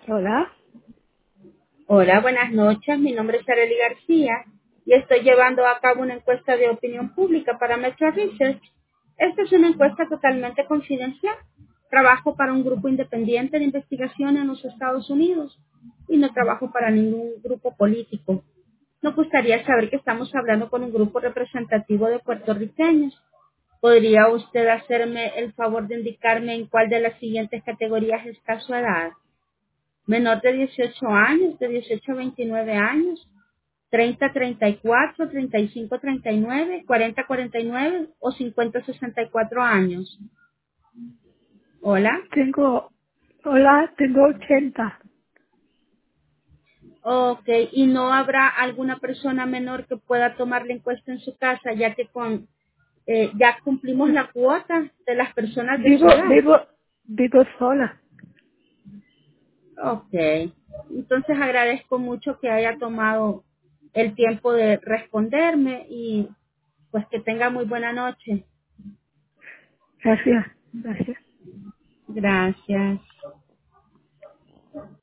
Hola. Hola, buenas noches. Mi nombre es Arely García y estoy llevando a cabo una encuesta de opinión pública para Metro Research. Esta es una encuesta totalmente confidencial. Trabajo para un grupo independiente de investigación en los Estados Unidos y no trabajo para ningún grupo político. Nos gustaría saber que estamos hablando con un grupo representativo de puertorriqueños. ¿Podría usted hacerme el favor de indicarme en cuál de las siguientes categorías está su edad? Menor de 18 años, de 18 a 29 años, 30 a 34, 35 a 39, 40 a 49 o 50 a 64 años. Hola. Tengo 80. Ok, y no habrá alguna persona menor que pueda tomar la encuesta en su casa, ya que ya cumplimos la cuota de las personas de su Vivo, edad. vivo, vivo sola. Ok, entonces agradezco mucho que haya tomado el tiempo de responderme y pues que tenga muy buena noche. Gracias. Gracias. Gracias.